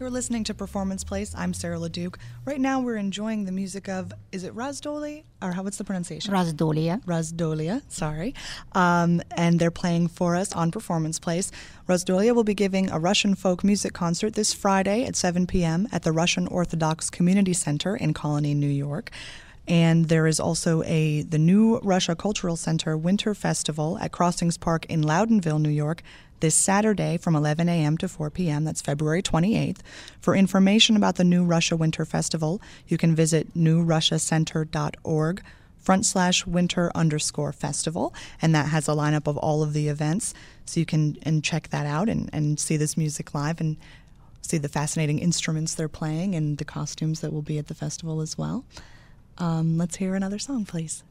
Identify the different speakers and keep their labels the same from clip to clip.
Speaker 1: You're listening to Performance Place. I'm Sarah LeDuc. Right now we're enjoying the music of, is it Razdoli? Or what's the pronunciation?
Speaker 2: Razdolia,
Speaker 1: sorry. And they're playing for us on Performance Place. Razdolia will be giving a Russian folk music concert this Friday at 7 p.m. at the Russian Orthodox Community Center in Colony, New York. And there is also the New Russia Cultural Center Winter Festival at Crossings Park in Loudonville, New York, this Saturday from 11 a.m. to 4 p.m. That's February 28th. For information about the New Russia Winter Festival, you can visit newrussiacenter.org/winter_festival, and that has a lineup of all of the events. So you can check that out and see this music live and see the fascinating instruments they're playing and the costumes that will be at the festival as well. Let's hear another song, please.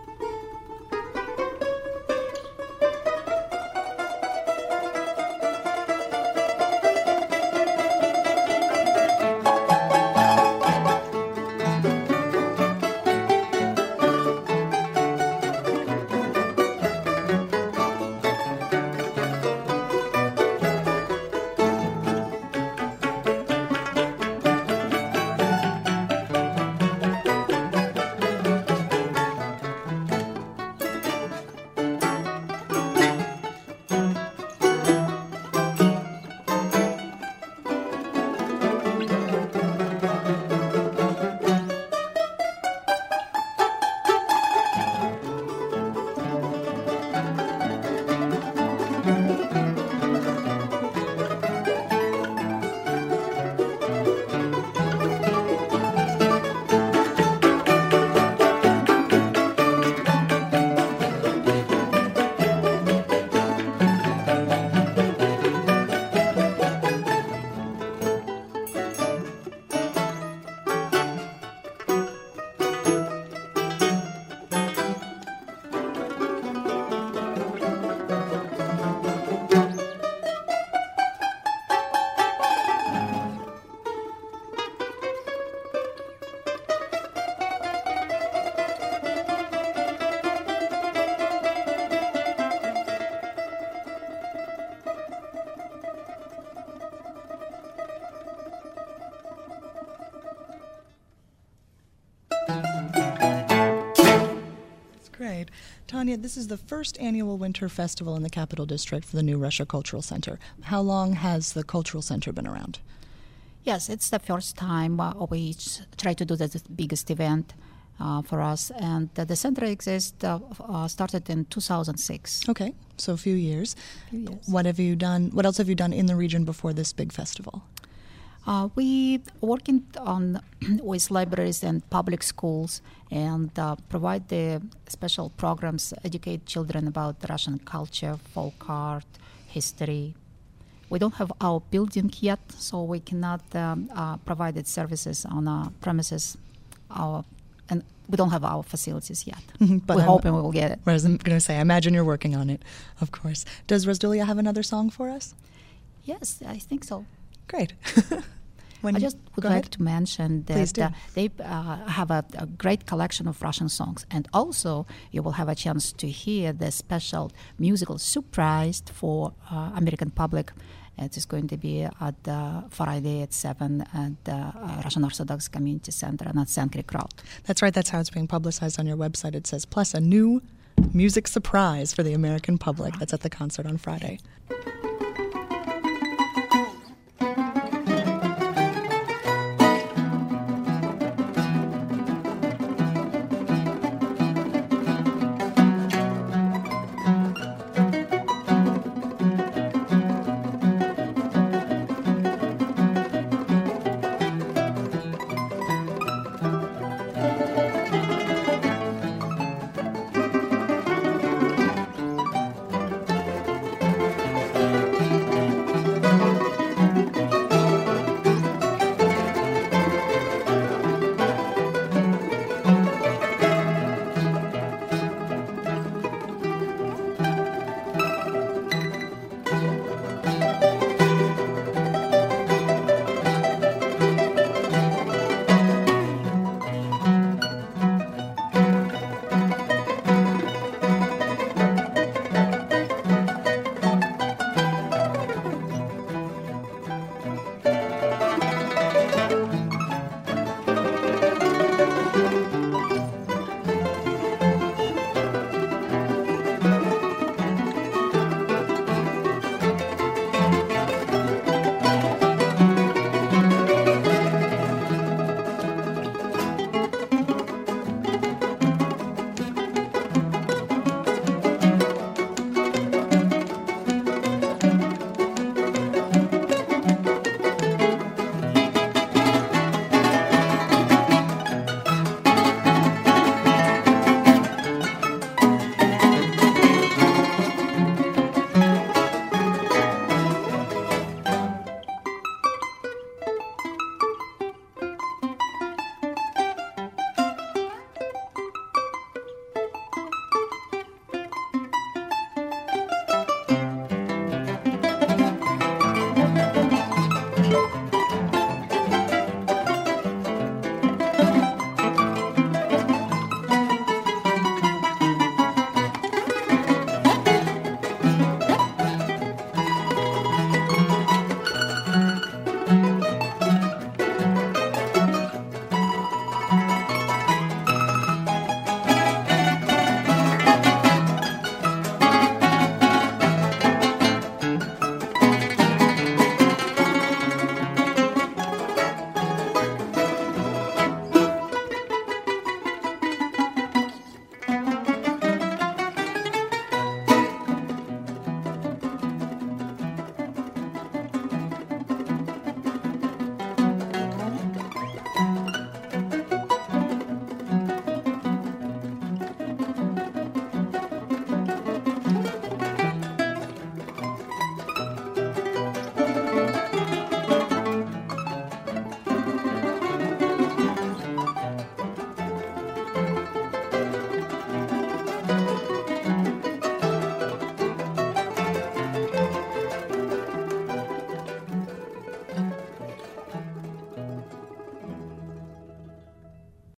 Speaker 1: Great. Tanya, this is the first annual Winter Festival in the Capital District for the New Russia Cultural Center. How long has the Cultural Center been around?
Speaker 2: Yes, it's the first time we try to do the biggest event for us. And the center started in 2006.
Speaker 1: Okay, so a few years. What have you done? What else have you done in the region before this big festival?
Speaker 2: We working on with libraries and public schools and provide the special programs, educate children about Russian culture, folk art, history. We don't have our building yet, so we cannot provide its services on our premises. And we don't have our facilities yet. But we're hoping we will get it.
Speaker 1: I was going to say, I imagine you're working on it, of course. Does Razdolia have another song for us?
Speaker 2: Yes, I think so.
Speaker 1: Great.
Speaker 2: I just would like to mention that they have a great collection of Russian songs. And also, you will have a chance to hear the special musical surprise for American public. It is going to be at Friday at 7 at the Russian Orthodox Community Center and at Sand Creek Road.
Speaker 1: That's right. That's how it's being publicized on your website. It says, plus a new music surprise for the American public. That's at the concert on Friday.